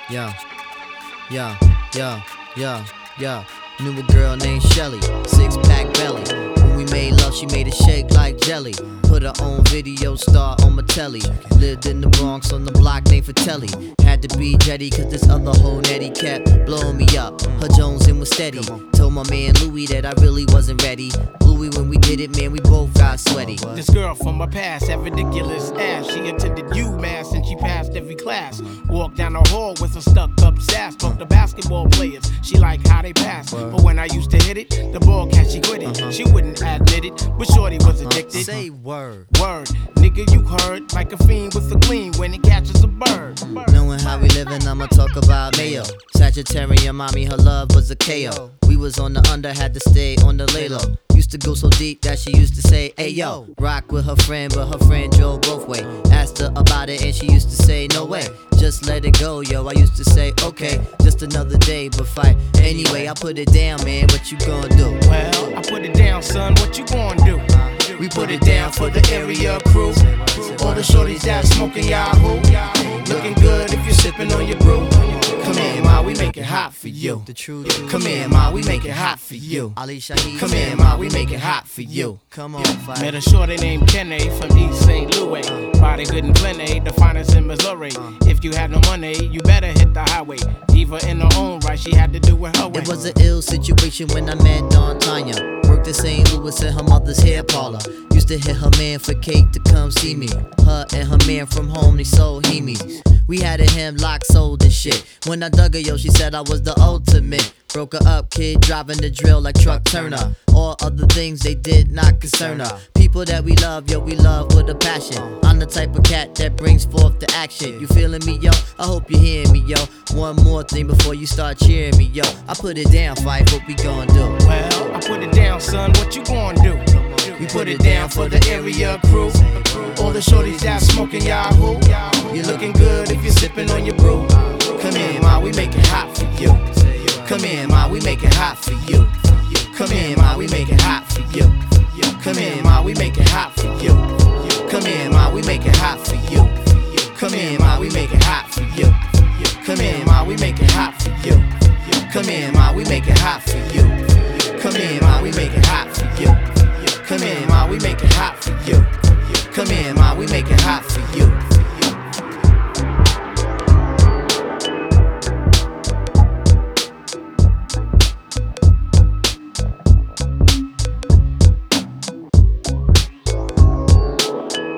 Yeah, yeah, yeah, yeah, yeah. Knew a girl named Shelly, six-pack belly. When we made love, she made it shake like jelly. Put her own video star on my telly. Lived in the Bronx on the block named Fratelli. Had to be jetty cause this other hoe Nettie kept blowing me up. Her Jones in was steady. Told my man Louis that I really wasn't ready. Bluey when we did it, man, we both got sweaty. This girl from my past had ridiculous ass. She attended UMass and she passed every class. Walked down the hall with a stuck up sass. Spoke to basketball players, she liked how they pass. But when I used to hit it, the ball catch she quit it. She wouldn't admit it, but shorty was addicted. Say word. Word, nigga, you heard. Like a fiend with a gleam when it catches a bird. Knowing how we living, I'ma talk about Mayo. Sagittarian mommy, her love was a KO. We was on the under, had to stay on the lay low. Used to go so deep that she used to say, "Hey yo." Rock with her friend, but her friend drove both way. Asked her about it and she used to say, "No way, just let it go, yo." I used to say, "Okay, just another day, but fight anyway." I put it down, man, what you gonna do? Well, I put it down, son, what you gonna do? We put it down for the area crew. All the shorties that smoking Yahoo. Looking good if you're sipping on your brew. Come here, ma, we make it hot for you. The truth. Come here, ma, we make it hot for you. Ali Shaheed. Come here, ma, we make it hot for you. Come on, fight. Met a shorty named Kenny from East St. Louis. Body good and plenty, the finest in Missouri. If you had no money, you better hit the highway. Diva in her own right, she had to do it her way. It was an ill situation when I met Dawn Tanya. Worked at St. Louis in her mother's hair parlor. Used to hit her man for cake to come see me. Her and her man from home, they sold hemies. We had a him lock, sold and shit. When I dug her, yo, she said I was the ultimate. Broke her up, kid, driving the drill like Truck Turner. All other things they did not concern her. People that we love, yo, we love with a passion. I'm the type of cat that brings forth the action. You feeling me, yo? I hope you hearing me, yo. One more thing before you start cheering me, yo. I put it down, fight, what we gon' do? Well, I put it down, son, what you gonna do? We put it down for the area crew. All the shorties that smoking Yahoo. You looking good if you're sipping on your brew. Come here, ma, we make it hot for you. Come here, ma, we make it hot for you. Come here, ma, we make it hot for you. Come here, ma, we make it hot for you.